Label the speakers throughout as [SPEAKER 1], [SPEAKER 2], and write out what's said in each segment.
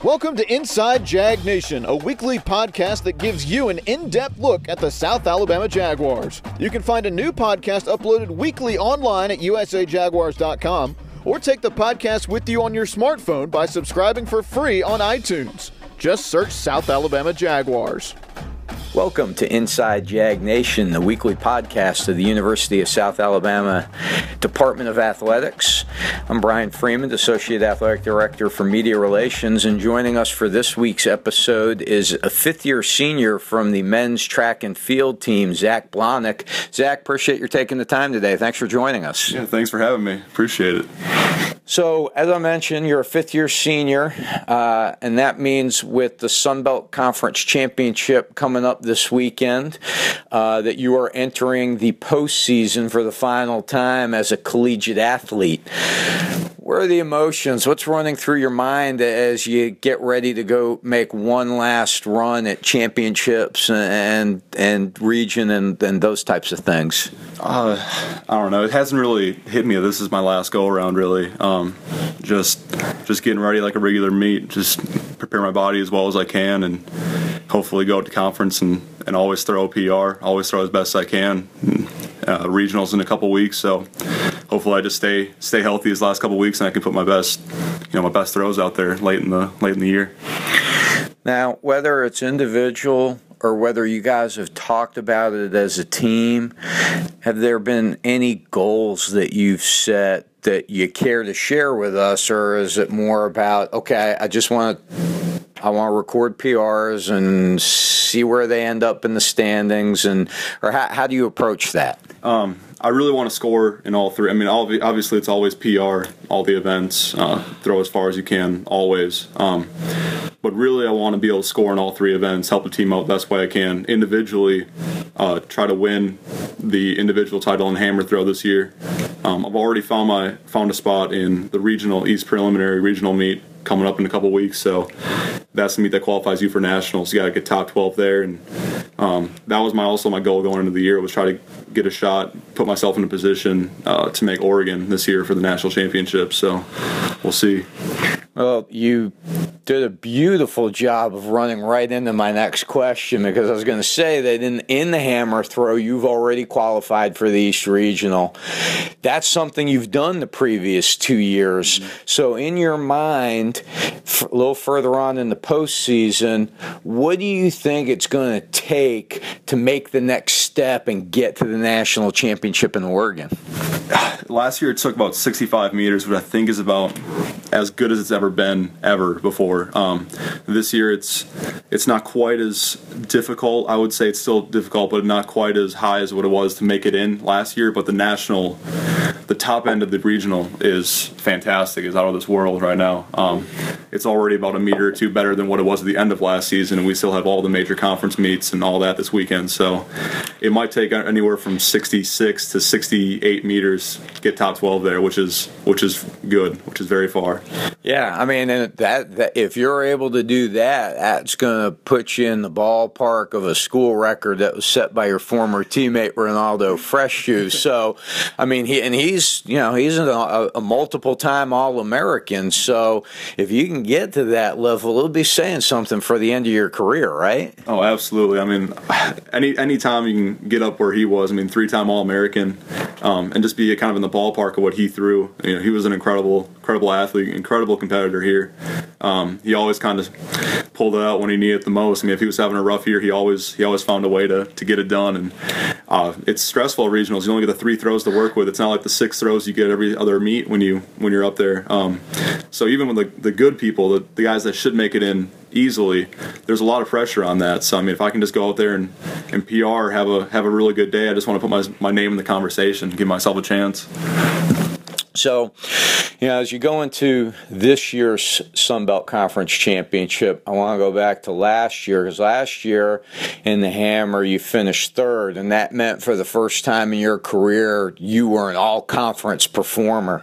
[SPEAKER 1] Welcome to Inside Jag Nation, a weekly podcast that gives you an in-depth look at the South Alabama Jaguars. You can find a new podcast uploaded weekly online at usajaguars.com or take the podcast with you on your smartphone by subscribing for free on iTunes. Just search South Alabama Jaguars.
[SPEAKER 2] Welcome to Inside Jag Nation, the weekly podcast of the University of South Alabama Department of Athletics. I'm Brian Freeman, Associate Athletic Director for Media Relations, and joining us for this week's episode is a fifth-year senior from the men's track and field team, Zach Blahnik. Zach, appreciate your taking the time today. Thanks for joining us.
[SPEAKER 3] Yeah, thanks for having me. Appreciate it.
[SPEAKER 2] So, as I mentioned, you're a fifth-year senior, and that means with the Sun Belt Conference Championship coming up this weekend, that you are entering the postseason for the final time as a collegiate athlete. Where are the emotions? What's running through your mind as you get ready to go make one last run at championships and region and those types of things?
[SPEAKER 3] I don't know. It hasn't really hit me. This is my last go around, really. Just getting ready like a regular meet. Just prepare my body as well as I can, and hopefully go out to conference and always throw a PR. Always throw as best I can. Regionals in a couple weeks, so hopefully I just stay healthy these last couple weeks, and I can put my best throws out there late in the year.
[SPEAKER 2] Now, whether it's individual or whether you guys have talked about it as a team, have there been any goals that you've set that you care to share with us, or is it more about, okay, I want to record PRs and see where they end up in the standings, or how do you approach that?
[SPEAKER 3] I really want to score in all three. I mean, obviously it's always PR, all the events, throw as far as you can, always. But really I want to be able to score in all three events, help the team out the best way I can. Individually, try to win the individual title in hammer throw this year. I've already found a spot in the regional East Preliminary regional meet coming up in a couple weeks, so that's the meet that qualifies you for nationals. You got to get top 12 there, and that was also my goal going into the year, was try to get a shot, put myself in a position to make Oregon this year for the national championship. So we'll see.
[SPEAKER 2] Well, you did a beautiful job of running right into my next question, because I was going to say that in the hammer throw, you've already qualified for the East Regional. That's something you've done the previous 2 years. Mm-hmm. So in your mind, a little further on in the postseason, what do you think it's going to take to make the next step and get to the national championship in Oregon?
[SPEAKER 3] Last year it took about 65 meters, which I think is about as good as it's ever been before. This year it's not quite as difficult. I would say it's still difficult, but not quite as high as what it was to make it in last year. But the top end of the regional is fantastic. It's out of this world right now. It's already about a meter or two better than what it was at the end of last season, and we still have all the major conference meets and all that this weekend. So it might take anywhere from 66 to 68 meters to get top 12 there, which is good, which is very far.
[SPEAKER 2] Yeah, I mean, and that if you're able to do that, that's going to put you in the ballpark of a school record that was set by your former teammate Ronaldo Fresh-Shoe. So, I mean, he's a multiple-time All-American. So, if you can get to that level, it'll be saying something for the end of your career, right?
[SPEAKER 3] Oh, absolutely. I mean, any time you can get up where he was. I mean, 3-time All-American, and just be kind of in the ballpark of what he threw. He was an incredible athlete, incredible competitor here. He always kind of pulled it out when he needed it the most. I mean, if he was having a rough year, he always found a way to get it done. And it's stressful at regionals. You only get the 3 throws to work with. It's not like the 6 throws you get every other meet when you're up there. So even with the good people, the guys that should make it in easily, there's a lot of pressure on that. So I mean, if I can just go out there and PR, have a really good day, I just want to put my name in the conversation, give myself a chance.
[SPEAKER 2] So, as you go into this year's Sun Belt Conference Championship, I want to go back to last year, because last year in the hammer you finished third, and that meant for the first time in your career you were an all-conference performer.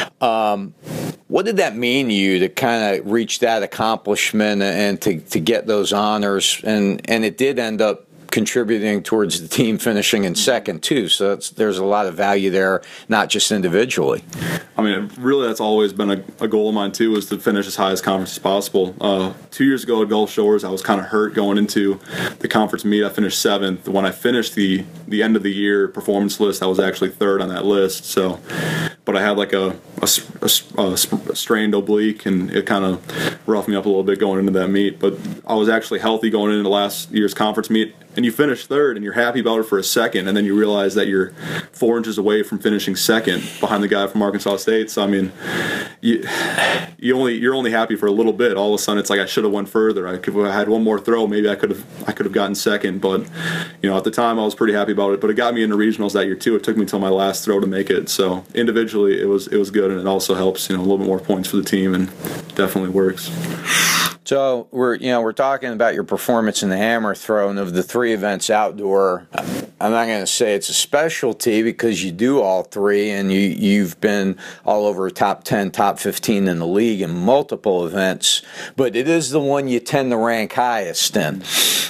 [SPEAKER 2] What did that mean to you to kind of reach that accomplishment and to get those honors? And it did end up contributing towards the team finishing in second too. So there's a lot of value there, not just individually.
[SPEAKER 3] I mean, really, that's always been a goal of mine too, is to finish as high as conference as possible. 2 years ago at Gulf Shores, I was kind of hurt going into the conference meet. I finished 7th. When I finished the end of the year performance list, I was actually 3rd on that list. So, but I had like a strained oblique, and it kind of roughed me up a little bit going into that meet. But I was actually healthy going into last year's conference meet. And you finish 3rd, and you're happy about it for a second, and then you realize that you're 4 inches away from finishing 2nd behind the guy from Arkansas State. So I mean, you're only happy for a little bit. All of a sudden, it's like I should have went further. If I had one more throw, maybe I could have gotten 2nd. But at the time, I was pretty happy about it. But it got me into regionals that year too. It took me until my last throw to make it. So individually, it was good, and it also helps a little bit more points for the team, and definitely works.
[SPEAKER 2] So we're talking about your performance in the hammer throw, and of the 3 events outdoor, I'm not going to say it's a specialty because you do all 3, and you've been all over top 10, top 15 in the league in multiple events, but it is the one you tend to rank highest in.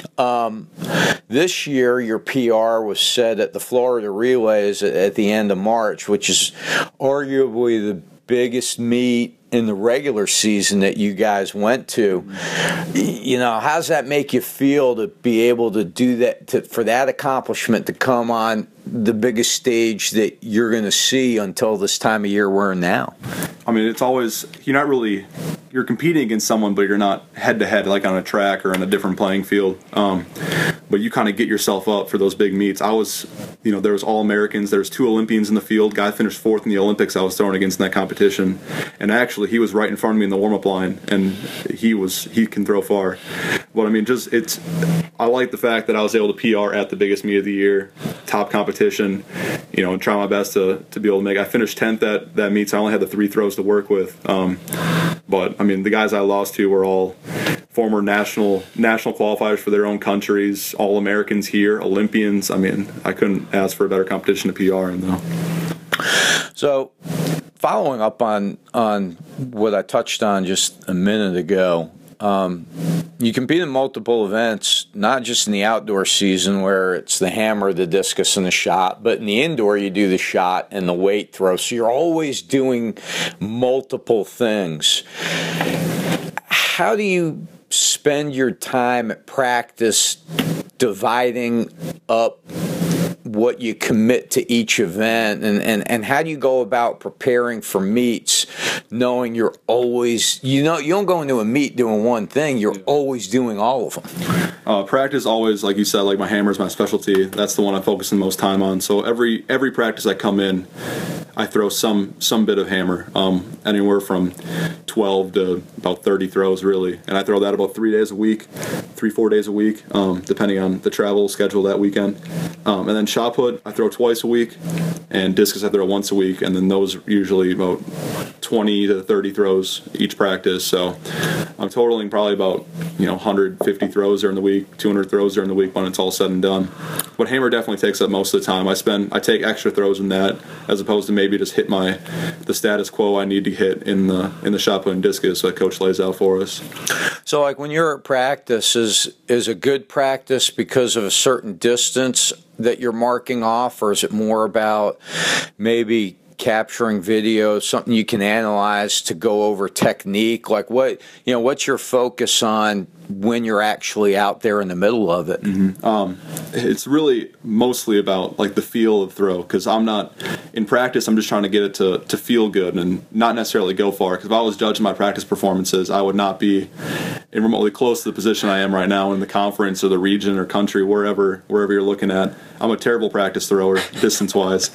[SPEAKER 2] This year, your PR was set at the Florida Relays at the end of March, which is arguably the biggest meet in the regular season that you guys went to. How does that make you feel to be able to do that, for that accomplishment to come on the biggest stage that you're going to see until this time of year we're in now?
[SPEAKER 3] I mean, it's always, you're competing against someone, but you're not head-to-head like on a track or on a different playing field. But you kind of get yourself up for those big meets. There was All-Americans. There was 2 Olympians in the field. Guy finished 4th in the Olympics I was throwing against in that competition. And actually, he was right in front of me in the warm-up line, and he can throw far. But, I mean, I like the fact that I was able to PR at the biggest meet of the year, top competition, and try my best to be able to make. I finished 10th at that meet, so I only had the 3 throws to work with. But I mean, the guys I lost to were all former national qualifiers for their own countries, all Americans here, Olympians. I mean, I couldn't ask for a better competition to PR in, though.
[SPEAKER 2] So, following up on what I touched on just a minute ago, you compete in multiple events, not just in the outdoor season where it's the hammer, the discus, and the shot, but in the indoor you do the shot and the weight throw. So you're always doing multiple things. How do you spend your time at practice dividing up what you commit to each event, and how do you go about preparing for meets, knowing you're always, you don't go into a meet doing one thing, you're always doing all of them?
[SPEAKER 3] Practice always, like you said, like my hammer is my specialty. That's the one I'm focusing most time on. So every practice I come in, I throw some bit of hammer, anywhere from 12 to about 30 throws really, and I throw that about 3 days a week, 3-4 days a week, depending on the travel schedule that weekend. And then shot put I throw twice a week, and discus I throw once a week, and then those are usually about 20 to 30 throws each practice. So I'm totaling probably about 150 throws during the week, 200 throws during the week when it's all said and done. But hammer definitely takes up most of the time. I take extra throws in that, as opposed to maybe just hit the status quo I need to hit in the shot put and discus that coach lays out for us.
[SPEAKER 2] So like when you're at practice, is a good practice because of a certain distance that you're marking off, or is it more about maybe capturing video, something you can analyze to go over technique? Like what's your focus on when you're actually out there in the middle of it?
[SPEAKER 3] It's really mostly about like the feel of throw, because I'm not in practice. I'm just trying to get it to feel good and not necessarily go far. Because if I was judging my practice performances, I would not be remotely close to the position I am right now in the conference or the region or country, wherever you're looking at. I'm a terrible practice thrower distance wise.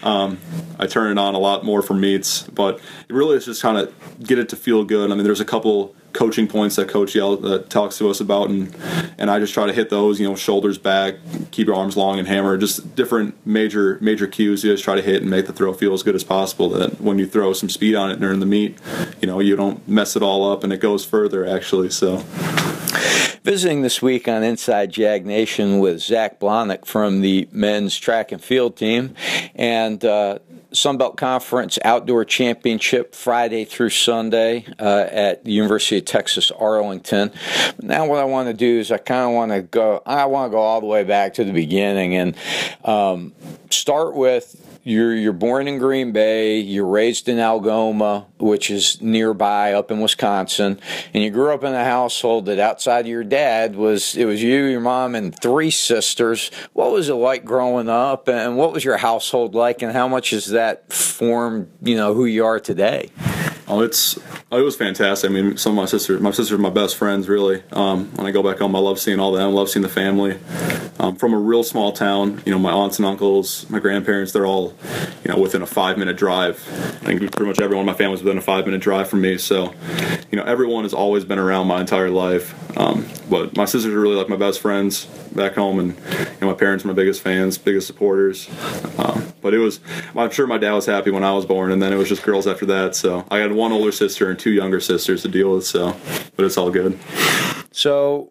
[SPEAKER 3] I turn it on a lot more for meets, but it really is just kind of get it to feel good. I mean, there's a couple coaching points that Coach talks to us about, and I just try to hit those, shoulders back, keep your arms long, and hammer, just different major cues you just try to hit and make the throw feel as good as possible, that when you throw some speed on it during the meet, you don't mess it all up and it goes further actually. So
[SPEAKER 2] visiting this week on Inside Jag Nation with Zach Blahnik from the men's track and field team, and Sunbelt Conference Outdoor Championship Friday through Sunday at the University of Texas Arlington. Now what I want to do is I want to go all the way back to the beginning and start with you're born in Green Bay, you're raised in Algoma, which is nearby up in Wisconsin, and you grew up in a household that outside of your dad it was you, your mom, and 3 sisters. What was it like growing up, and what was your household like, and how much has that formed, who you are today?
[SPEAKER 3] Oh, it was fantastic. I mean, some of my sisters are my best friends, really. When I go back home, I love seeing all them. I love seeing the family. From a real small town, my aunts and uncles, my grandparents, they're all, within a 5-minute drive. I think pretty much everyone in my family was within a 5-minute drive from me. So, everyone has always been around my entire life. But my sisters are really like my best friends back home, and my parents are my biggest fans, biggest supporters. But I'm sure my dad was happy when I was born, and then it was just girls after that. So I had 1 older sister and 2 younger sisters to deal with. But it's all good.
[SPEAKER 2] So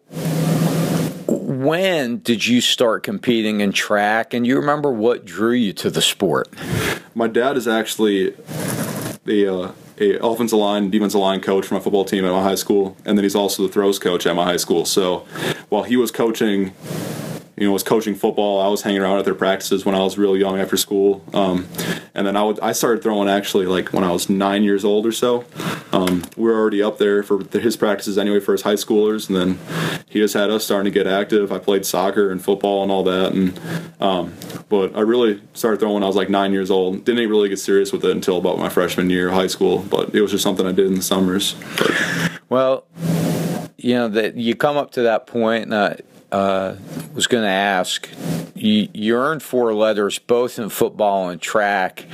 [SPEAKER 2] when did you start competing in track, and you remember what drew you to the sport?
[SPEAKER 3] My dad is actually a offensive line, defensive line coach for my football team at my high school, and then he's also the throws coach at my high school. So while he was coaching football, I was hanging around at their practices when I was real young after school. And then I started throwing actually like when I was 9 years old or so. We were already up there for his practices anyway for his high schoolers, and then he just had us starting to get active. I played soccer and football and all that, and but I really started throwing when I was like 9 years old. Didn't really get serious with it until about my freshman year of high school, but it was just something I did in the summers.
[SPEAKER 2] Well, that you come up to that point, and was going to ask, you earned 4 letters both in football and track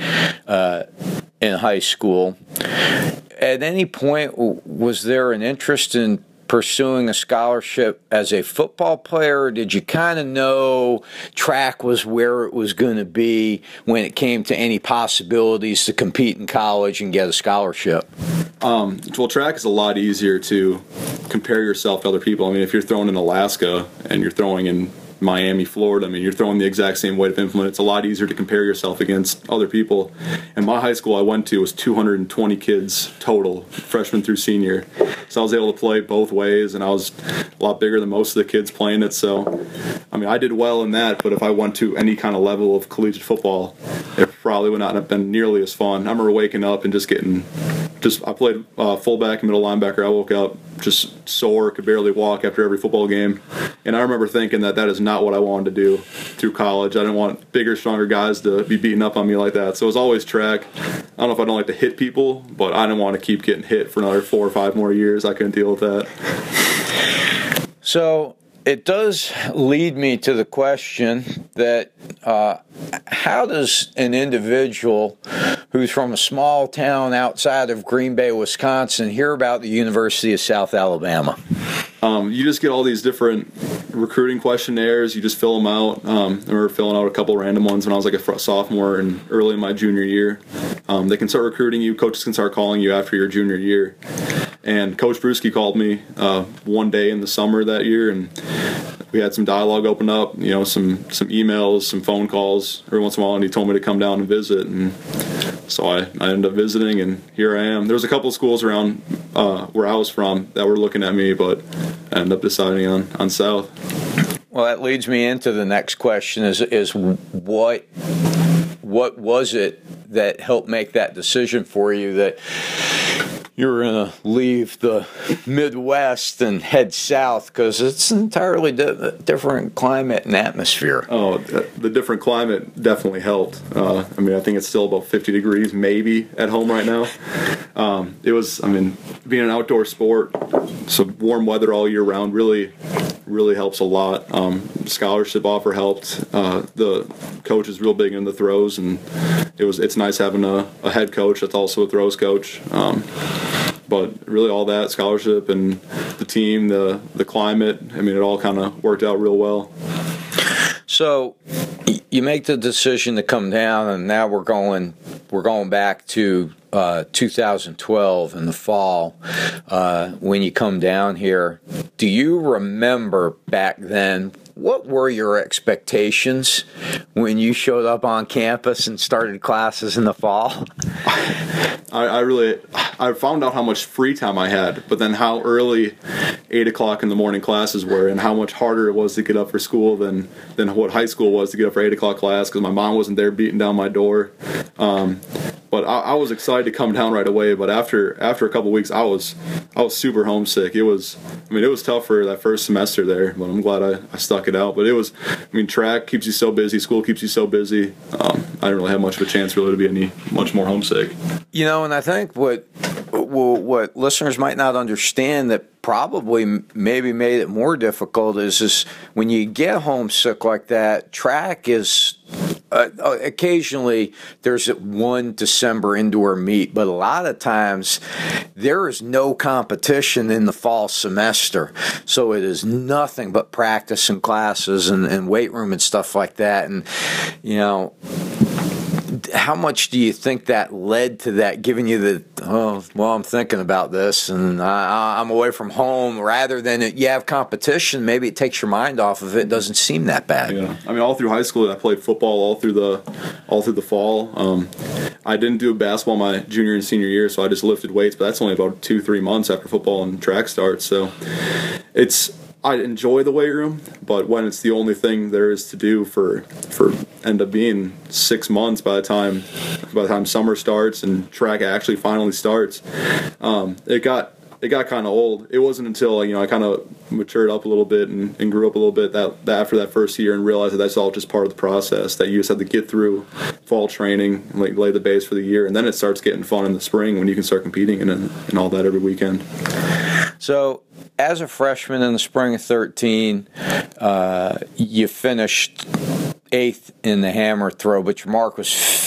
[SPEAKER 2] in high school. At any point, was there an interest in pursuing a scholarship as a football player, or did you kind of know track was where it was going to be when it came to any possibilities to compete in college and get a scholarship?
[SPEAKER 3] Well, track is a lot easier to compare yourself to other people. I mean, if you're throwing in Alaska and you're throwing in Miami, Florida, I mean, you're throwing the exact same weight of implement. It's a lot easier to compare yourself against other people. And my high school I went to was 220 kids total, freshman through senior. So I was able to play both ways, and I was a lot bigger than most of the kids playing it. So, I mean, I did well in that, but if I went to any kind of level of collegiate football, it probably would not have been nearly as fun. I remember waking up and I played fullback and middle linebacker. I woke up just sore, could barely walk after every football game. And I remember thinking that is not what I wanted to do through college. I didn't want bigger, stronger guys to be beating up on me like that. So it was always track. I don't know if I don't like to hit people, but I didn't want to keep getting hit for another 4 or 5 more years. I couldn't deal with that.
[SPEAKER 2] So it does lead me to the question that how does an individual who's from a small town outside of Green Bay, Wisconsin, hear about the University of South Alabama?
[SPEAKER 3] You just get all these different recruiting questionnaires. You just fill them out. I remember filling out a couple random ones when I was like a sophomore and early in my junior year. They can start recruiting you. Coaches can start calling you after your junior year. And Coach Bruschi called me one day in the summer that year, and we had some dialogue open up, some emails, some phone calls every once in a while, and he told me to come down and visit. And so I ended up visiting, and here I am. There was a couple of schools around where I was from that were looking at me, but I ended up deciding on South.
[SPEAKER 2] Well, that leads me into the next question: is what was it that helped make that decision for you that you're going to leave the Midwest and head south, because it's an entirely different climate and atmosphere?
[SPEAKER 3] Oh, the different climate definitely helped. I think it's still about 50 degrees maybe at home right now. Being an outdoor sport, so warm weather all year round really helps a lot. Scholarship offer helped. The coach is real big in the throws, and it's nice having a head coach that's also a throws coach. But really all that, scholarship and the team, the climate, it all kind of worked out real well.
[SPEAKER 2] So you make the decision to come down, and now we're going back to 2012 in the fall when you come down here. Do you remember back then what were your expectations when you showed up on campus and started classes in the fall?
[SPEAKER 3] I found out how much free time I had, but then how early 8 o'clock in the morning classes were, and how much harder it was to get up for school than what high school was to get up for 8 o'clock class, because my mom wasn't there beating down my door. But I was excited to come down right away. But after a couple of weeks, I was super homesick. It was tough for that first semester there, but I'm glad I stuck it out. But track keeps you so busy, school keeps you so busy. I didn't really have much of a chance really to be much more homesick.
[SPEAKER 2] And I think what listeners might not understand that probably maybe made it more difficult is when you get homesick like that, track is occasionally there's one December indoor meet, but a lot of times there is no competition in the fall semester. So it is nothing but practice and classes and weight room and stuff like that. And, how much do you think that led to that, giving you I'm thinking about this and I'm away from home, rather than you have competition, maybe it takes your mind off of it. It doesn't seem that bad.
[SPEAKER 3] Yeah, all through high school I played football all through the fall. I didn't do basketball my junior and senior year, so I just lifted weights, but that's only about 2-3 months after football and track starts. So I enjoy the weight room, but when it's the only thing there is to do for end up being 6 months by the time summer starts and track actually finally starts, it got kind of old. It wasn't until I kind of matured up a little bit and grew up a little bit that after that first year and realized that that's all just part of the process, that you just have to get through fall training and lay the base for the year, and then it starts getting fun in the spring when you can start competing and all that every weekend.
[SPEAKER 2] So as a freshman in the spring of 2013, you finished 8th in the hammer throw, but your mark was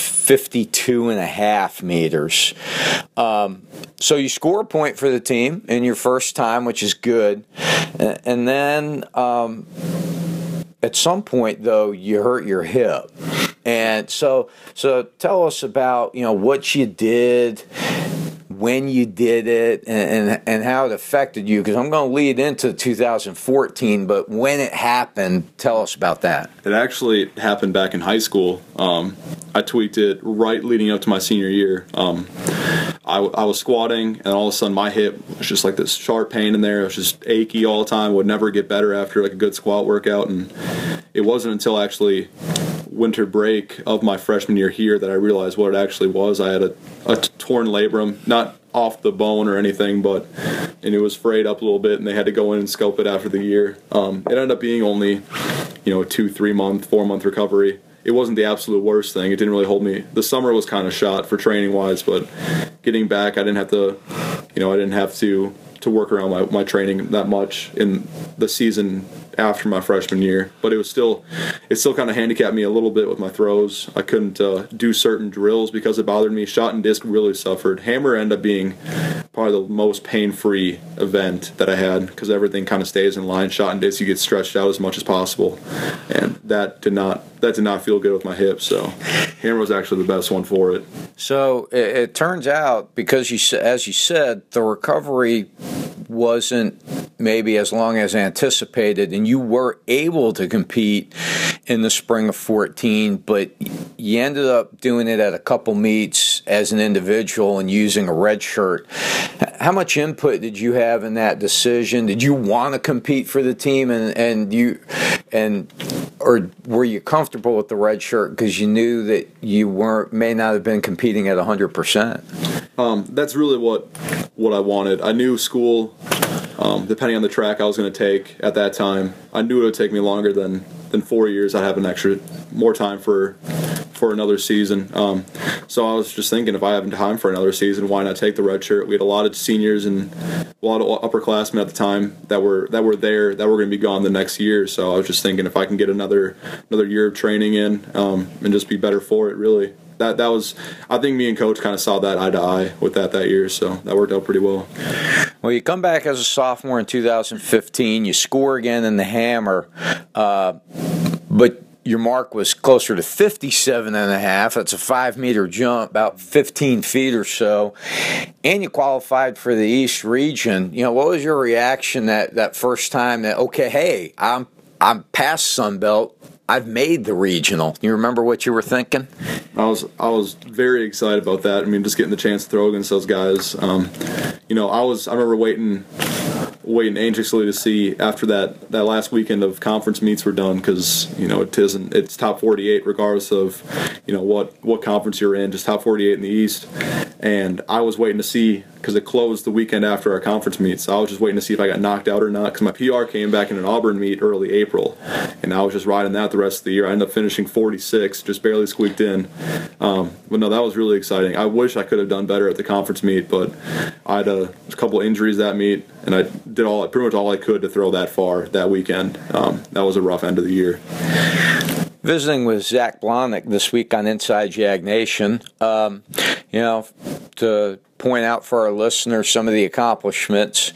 [SPEAKER 2] 52.5 meters. So you score a point for the team in your first time, which is good. And then at some point, though, you hurt your hip. And so tell us about what you did, when you did it, and how it affected you, because I'm going to lead into 2014, but when it happened, tell us about that.
[SPEAKER 3] It actually happened back in high school. I tweaked it right leading up to my senior year. I was squatting, and all of a sudden my hip was just like this sharp pain in there. It was just achy all the time, would never get better after like a good squat workout, and it wasn't until actually winter break of my freshman year here that I realized what it actually was. I had a torn labrum, not off the bone or anything, and it was frayed up a little bit, and they had to go in and scope it after the year. It ended up being only, 2-3 month, 4 month recovery. It wasn't the absolute worst thing. It didn't really hold me. The summer was kind of shot for training wise, but getting back, I didn't have to work around my training that much in the season after my freshman year, but it still kind of handicapped me a little bit with my throws. I couldn't do certain drills because it bothered me. Shot and disc really suffered. Hammer ended up being probably the most pain-free event that I had, because everything kind of stays in line. Shot and disc, you get stretched out as much as possible, and that did not feel good with my hips. So hammer was actually the best one for it.
[SPEAKER 2] So it turns out, because as you said, the recovery wasn't maybe as long as anticipated, and you were able to compete in the spring of 14, but you ended up doing it at a couple meets as an individual and using a red shirt. How much input did you have in that decision? Did you want to compete for the team, or were you comfortable with the red shirt because you knew that you may not have been competing at 100%?
[SPEAKER 3] That's really what I wanted. I knew school, depending on the track I was going to take at that time, I knew it would take me longer than 4 years. I'd have more time for another season. So I was just thinking, if I have time for another season, why not take the red shirt? We had a lot of seniors and a lot of upperclassmen at the time that were there that were going to be gone the next year. So I was just thinking, if I can get another year of training in and just be better for it, really. That was, I think me and Coach kind of saw that eye to eye with that year, so that worked out pretty well.
[SPEAKER 2] Well, you come back as a sophomore in 2015. You score again in the hammer, but your mark was closer to 57.5. That's a 5-meter jump, about 15 feet or so, and you qualified for the East region. What was your reaction that first time that, okay, hey, I'm I'm past Sunbelt. I've made the regional. You remember what you were thinking?
[SPEAKER 3] I was very excited about that. I mean, just getting the chance to throw against those guys. I remember waiting anxiously to see after that last weekend of conference meets were done, because it's top 48 regardless of what conference you're in, just top 48 in the East. And I was waiting to see, because it closed the weekend after our conference meet, so I was just waiting to see if I got knocked out or not, because my PR came back in an Auburn meet early April, and I was just riding that the rest of the year. I ended up finishing 46, just barely squeaked in. But no, that was really exciting. I wish I could have done better at the conference meet, but I had a couple of injuries that meet, and I did pretty much all I could to throw that far that weekend. That was a rough end of the year.
[SPEAKER 2] Visiting with Zach Blahnik this week on Inside Jag Nation, to point out for our listeners some of the accomplishments.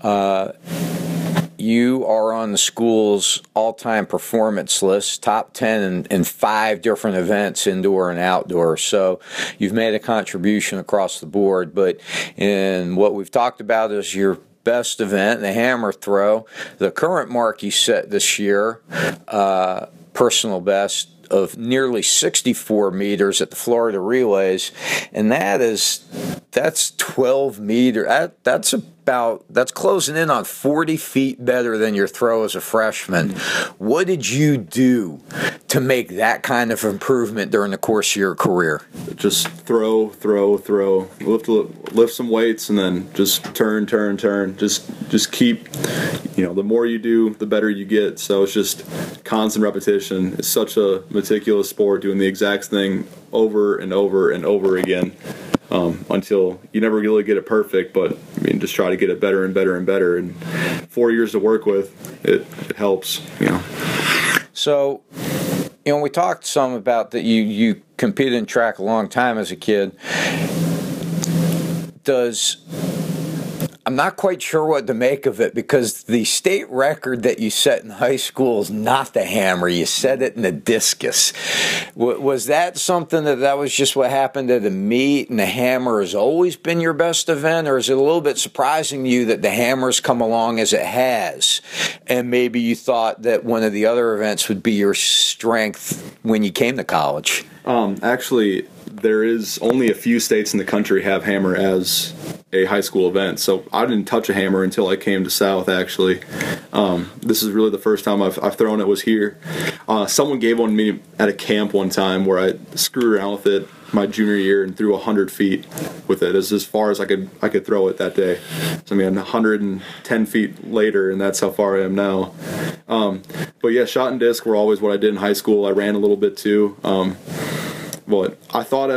[SPEAKER 2] You are on the school's all-time performance list, top 10 in 5 different events, indoor and outdoor. So you've made a contribution across the board. But in what we've talked about is your best event, the hammer throw. The current mark you set this year, personal best of nearly 64 meters at the Florida Relays, and that's 12 meters. That's closing in on 40 feet better than your throw as a freshman. What did you do to make that kind of improvement during the course of your career?
[SPEAKER 3] Just throw, lift some weights, and then just turn. Just keep, the more you do, the better you get. So it's just constant repetition. It's such a meticulous sport, doing the exact thing over and over and over again. Until you never really get it perfect, but just try to get it better and better and better. And 4 years to work with, it helps.
[SPEAKER 2] So, we talked some about that. You competed in track a long time as a kid. I'm not quite sure what to make of it, because the state record that you set in high school is not the hammer. You set it in the discus. Was that something that was just what happened at a meet, and the hammer has always been your best event, or is it a little bit surprising to you that the hammer's come along as it has, and maybe you thought that one of the other events would be your strength when you came to college?
[SPEAKER 3] Actually, there is only a few states in the country have hammer as a high school event, so I didn't touch a hammer until I came to South, actually. This is really the first time I've thrown it was here. Someone gave one to me at a camp one time where I screwed around with it my junior year and threw 100 feet with it. As far as I could throw it that day. So 110 feet later, and that's how far I am now. But yeah, shot and disc were always what I did in high school. I ran a little bit too. But I thought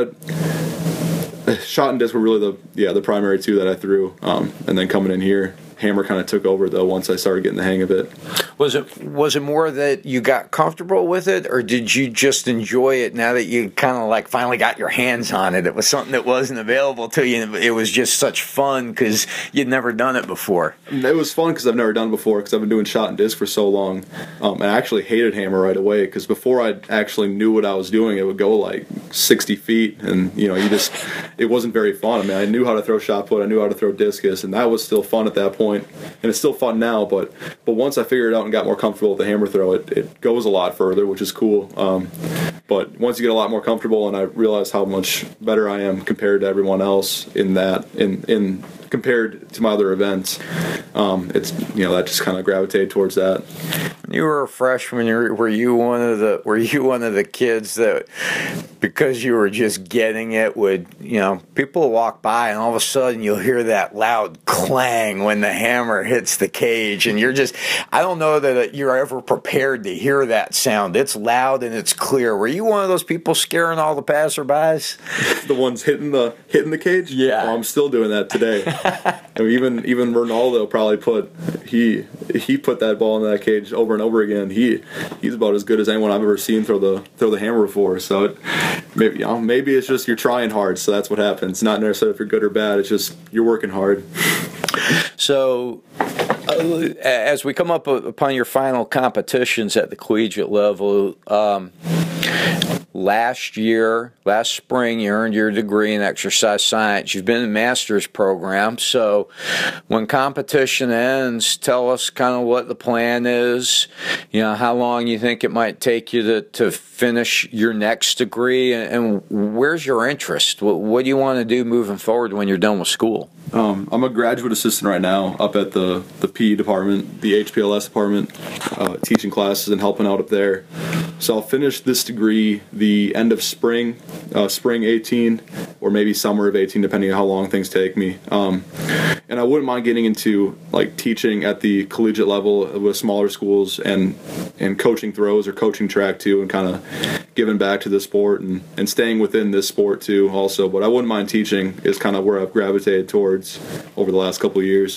[SPEAKER 3] shot and disc were really the primary two that I threw. And then coming in here, hammer kind of took over though once I started getting the hang of it.
[SPEAKER 2] Was it more that you got comfortable with it, or did you just enjoy it now that you kind of finally got your hands on it? It was something that wasn't available to you, and it was just such fun because you'd never done it before.
[SPEAKER 3] It was fun because I've never done it before, because I've been doing shot and disc for so long. And I actually hated hammer right away, because before I actually knew what I was doing, it would go 60 feet, and it wasn't very fun. I knew how to throw shot put, I knew how to throw discus, and that was still fun at that point, and it's still fun now. But once I figured it out and got more comfortable with the hammer throw, it goes a lot further, which is cool. But once you get a lot more comfortable, and I realized how much better I am compared to everyone else in compared to my other events, it's that just kind of gravitated towards that.
[SPEAKER 2] You were a freshman. Were you one of the kids that, because you were just getting it, would people walk by and all of a sudden you'll hear that loud clang when the hammer hits the cage, and I don't know that you're ever prepared to hear that sound. It's loud and it's clear. Were you one of those people scaring all the passerbys?
[SPEAKER 3] The ones hitting the cage?
[SPEAKER 2] Yeah.
[SPEAKER 3] I'm still doing that today. Even Ronaldo probably put that ball in that cage over and over again. He's about as good as anyone I've ever seen throw the hammer before. So maybe it's just you're trying hard, so that's what happens. Not necessarily if you're good or bad. It's just you're working hard.
[SPEAKER 2] So, as we come up upon your final competitions at the collegiate level, Last spring, you earned your degree in exercise science. You've been in the master's program. So when competition ends, tell us kind of what the plan is, how long you think it might take you to finish your next degree, and where's your interest? What do you want to do moving forward when you're done with school?
[SPEAKER 3] I'm a graduate assistant right now up at the PE department, the HPLS department, teaching classes and helping out up there. So I'll finish this degree the end of spring 18, or maybe summer of 18, depending on how long things take me. And I wouldn't mind getting into like teaching at the collegiate level with smaller schools and coaching throws or coaching track too, and kind of giving back to the sport and staying within this sport too also. But I wouldn't mind teaching is kind of where I've gravitated towards over the last couple of years.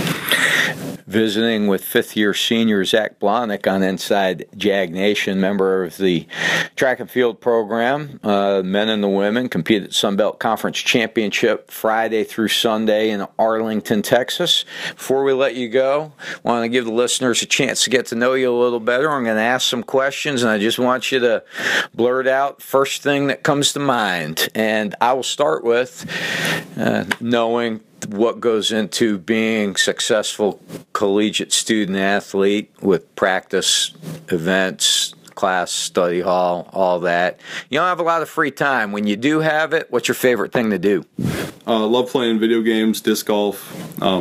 [SPEAKER 2] Visiting with fifth-year senior Zach Blahnik on Inside Jag Nation, member of the track and field program. Men and the women compete at Sunbelt Conference Championship Friday through Sunday in Arlington, Texas. Before we let you go, I want to give the listeners a chance to get to know you a little better. I'm going to ask some questions, and I just want you to blurt out first thing that comes to mind. And I will start with knowing what goes into being successful collegiate student athlete with practice, events, class, study hall, all that. You don't have a lot of free time. When you do have it, what's your favorite thing to do?
[SPEAKER 3] Love playing video games, disc golf,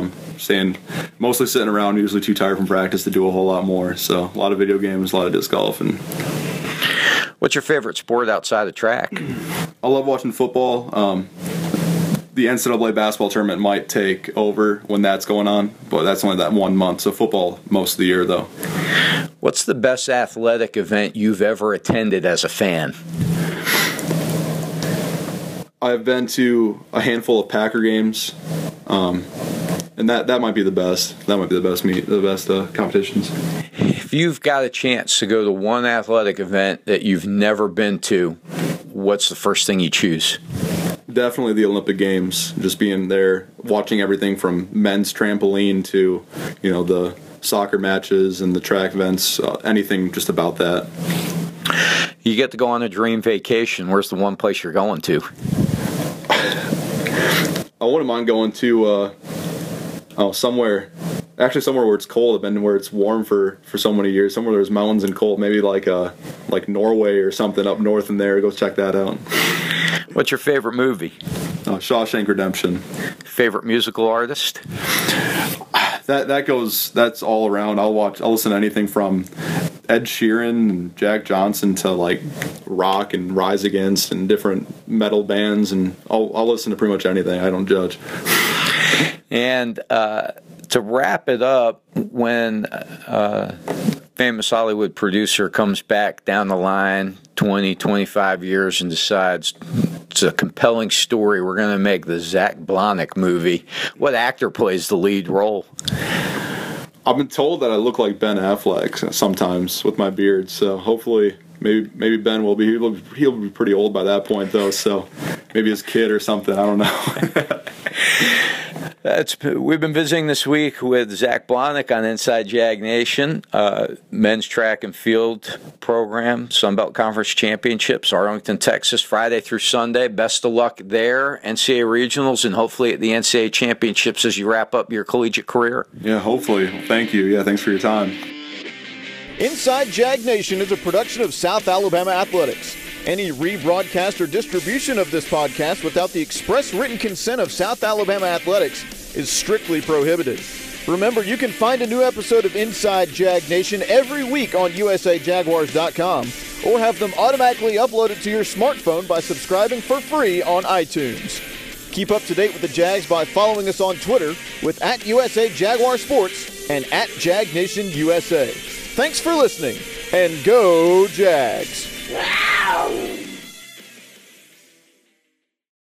[SPEAKER 3] mostly sitting around, usually too tired from practice to do a whole lot more. So a lot of video games, a lot of disc golf. And
[SPEAKER 2] what's your favorite sport outside of track?
[SPEAKER 3] I love watching football. The NCAA basketball tournament might take over when that's going on, but that's only that 1 month. So football most of the year, though.
[SPEAKER 2] What's the best athletic event you've ever attended as a fan?
[SPEAKER 3] I've been to a handful of Packer games, and that might be the best. That might be the best competitions.
[SPEAKER 2] If you've got a chance to go to one athletic event that you've never been to, what's the first thing you choose?
[SPEAKER 3] Definitely the Olympic Games. Just being there, watching everything from men's trampoline to, the soccer matches and the track events, anything just about that.
[SPEAKER 2] You get to go on a dream vacation. Where's the one place you're going to?
[SPEAKER 3] I wouldn't mind going to somewhere where it's cold. I've been where it's warm for so many years. Somewhere there's mountains and cold. Maybe like Norway or something up north in there. Go check that out.
[SPEAKER 2] What's your favorite movie?
[SPEAKER 3] Shawshank Redemption.
[SPEAKER 2] Favorite musical artist?
[SPEAKER 3] That's all around. I'll listen to anything from Ed Sheeran and Jack Johnson to like rock and Rise Against and different metal bands, and I'll listen to pretty much anything. I don't judge.
[SPEAKER 2] And to wrap it up, when famous Hollywood producer comes back down the line 20, 25 years and decides it's a compelling story, we're going to make the Zach Blahnik movie, what actor plays the lead role?
[SPEAKER 3] I've been told that I look like Ben Affleck sometimes with my beard, so hopefully maybe Ben will be. He'll be pretty old by that point, though, so maybe his kid or something. I don't know.
[SPEAKER 2] We've been visiting this week with Zach Blahnik on Inside Jag Nation, men's track and field program, Sunbelt Conference Championships, Arlington, Texas, Friday through Sunday. Best of luck there, NCAA regionals, and hopefully at the NCAA championships as you wrap up your collegiate career.
[SPEAKER 3] Yeah, hopefully. Thank you. Yeah, thanks for your time.
[SPEAKER 1] Inside Jag Nation is a production of South Alabama Athletics. Any rebroadcast or distribution of this podcast without the express written consent of South Alabama Athletics is strictly prohibited. Remember, you can find a new episode of Inside Jag Nation every week on usajaguars.com or have them automatically uploaded to your smartphone by subscribing for free on iTunes. Keep up to date with the Jags by following us on Twitter with @USAJaguarSports and @JagNationUSA. Thanks for listening, and go Jags! Wow.